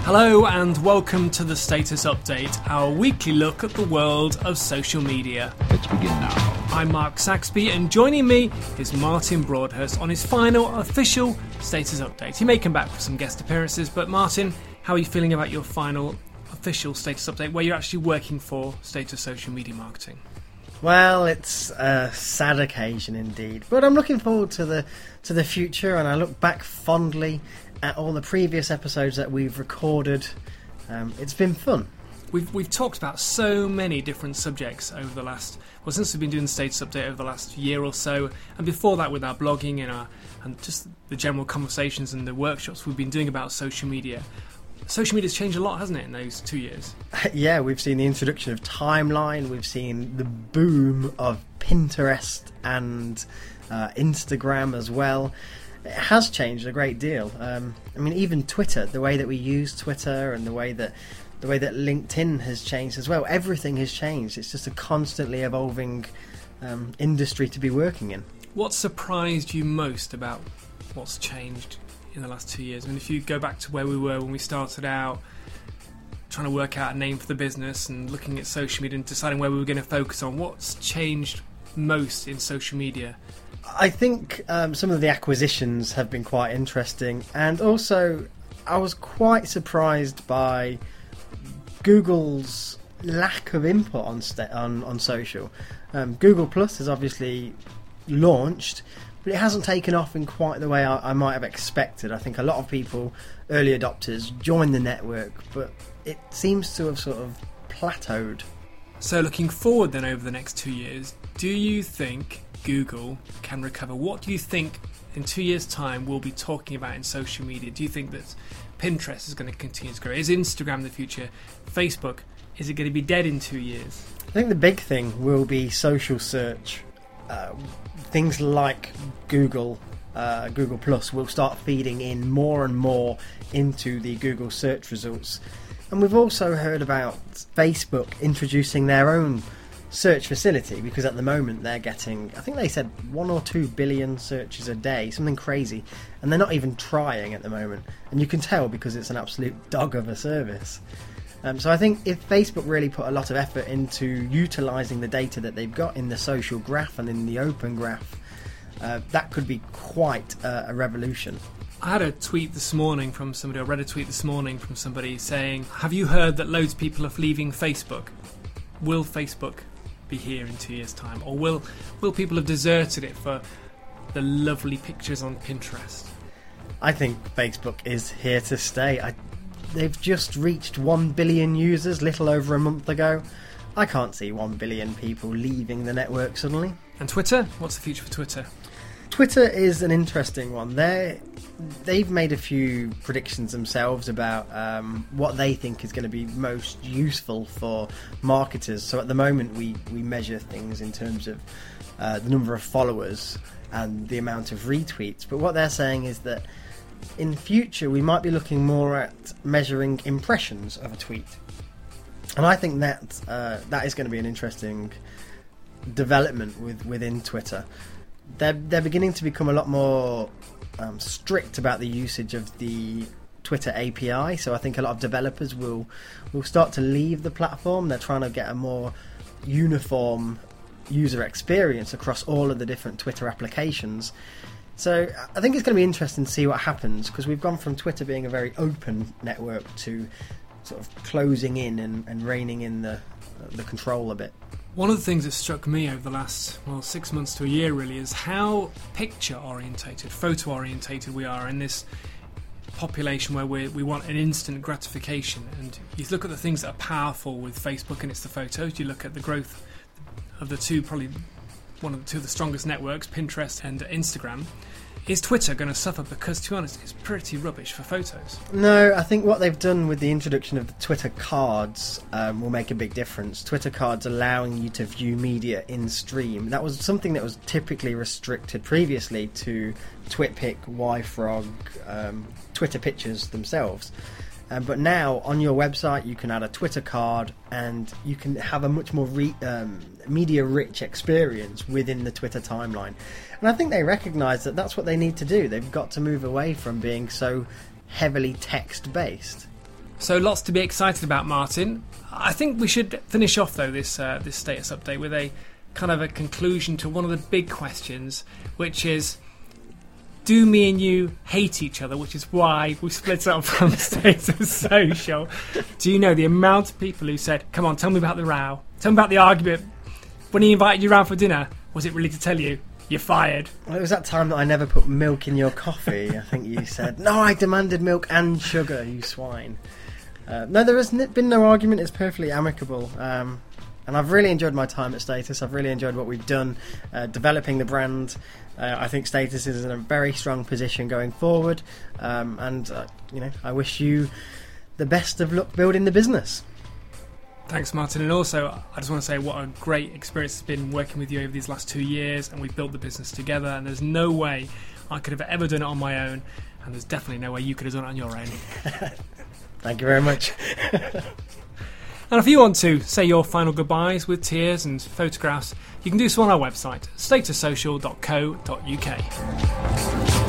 Hello and welcome to the Status Update, our weekly look at the world of social media. Let's begin now. I'm Mark Saxby and joining me is Martin Broadhurst on his final official Status Update. He may come back for some guest appearances, but Martin, how are you feeling about your final official Status Update where you're actually working for Status Social Media Marketing? Well, it's a sad occasion indeed, but I'm looking forward to the future, and I look back fondly at all the previous episodes that we've recorded. It's been fun. We've talked about so many different subjects over the last, since we've been doing the Status Update over the last year or so, and before that with our blogging and just the general conversations and the workshops we've been doing about social media. Social media's changed a lot, hasn't it, in those 2 years? Yeah, we've seen the introduction of Timeline, we've seen the boom of Pinterest and Instagram as well. It has changed a great deal. Even Twitter, the way that we use Twitter and the way that LinkedIn has changed as well. Everything has changed. It's just a constantly evolving industry to be working in. What surprised you most about what's changed in the last 2 years? I mean, if you go back to where we were when we started out, trying to work out a name for the business and looking at social media and deciding where we were going to focus on, what's changed most in social media? I think some of the acquisitions have been quite interesting, and also I was quite surprised by Google's lack of input on social. Google Plus has obviously launched, but it hasn't taken off in quite the way I might have expected. I think a lot of people, early adopters, joined the network, but it seems to have sort of plateaued. So looking forward then over the next 2 years, do you think Google can recover? What do you think in 2 years' time we'll be talking about in social media? Do you think that Pinterest is going to continue to grow? Is Instagram the future? Facebook, is it going to be dead in 2 years? I think the big thing will be social search. Things like Google Plus will start feeding in more and more into the Google search results. And we've also heard about Facebook introducing their own search facility, because at the moment they're getting, I think they said 1 or 2 billion searches a day, something crazy, and they're not even trying at the moment, and you can tell because it's an absolute dog of a service. So I think if Facebook really put a lot of effort into utilising the data that they've got in the social graph and in the open graph, that could be quite a revolution. I had a tweet this morning from somebody, I read a tweet this morning from somebody saying, have you heard that loads of people are leaving Facebook? Will Facebook be here in 2 years' time, or will people have deserted it for the lovely pictures on Pinterest? I think Facebook is here to stay. They've just reached 1 billion users little over a month ago. I can't see 1 billion people leaving the network suddenly. And Twitter? What's the future for Twitter? Twitter is an interesting one. They've made a few predictions themselves about what they think is going to be most useful for marketers. So at the moment we measure things in terms of the number of followers and the amount of retweets. But what they're saying is that in future we might be looking more at measuring impressions of a tweet. And I think that is going to be an interesting development within Twitter. They're beginning to become a lot more strict about the usage of the Twitter API, so I think a lot of developers will start to leave the platform. They're trying to get a more uniform user experience across all of the different Twitter applications. So I think it's going to be interesting to see what happens, because we've gone from Twitter being a very open network to sort of closing in and reining in the control a bit. One of the things that struck me over the last 6 months to a year really is how picture orientated, photo orientated we are in this population where we want an instant gratification. And you look at the things that are powerful with Facebook, and it's the photos. You look at the growth of the two, probably one of the two of the strongest networks, Pinterest and Instagram. Is Twitter going to suffer? Because, to be honest, it's pretty rubbish for photos. No, I think what they've done with the introduction of the Twitter cards will make a big difference. Twitter cards allowing you to view media in stream. That was something that was typically restricted previously to TwitPic, YFrog, Twitter pictures themselves. But now on your website you can add a Twitter card and you can have a much more media-rich experience within the Twitter timeline. And I think they recognise that that's what they need to do. They've got to move away from being so heavily text-based. So lots to be excited about, Martin. I think we should finish off though this status update with a kind of a conclusion to one of the big questions, which is, do me and you hate each other, which is why we split up from Status Social. Do you know the amount of people who said, come on, tell me about the row, tell me about the argument when he invited you round for dinner? Was it really to tell you you're fired? Well, it was that time that I never put milk in your coffee. I think you said, no, I demanded milk and sugar, you swine. No, there has been no argument. It's perfectly amicable. And I've really enjoyed my time at Status. I've really enjoyed what we've done, developing the brand. I think Status is in a very strong position going forward. And I wish you the best of luck building the business. Thanks, Martin. And also, I just want to say what a great experience it's been working with you over these last 2 years, and we've built the business together, and there's no way I could have ever done it on my own, and there's definitely no way you could have done it on your own. Thank you very much. And if you want to say your final goodbyes with tears and photographs, you can do so on our website, statussocial.co.uk.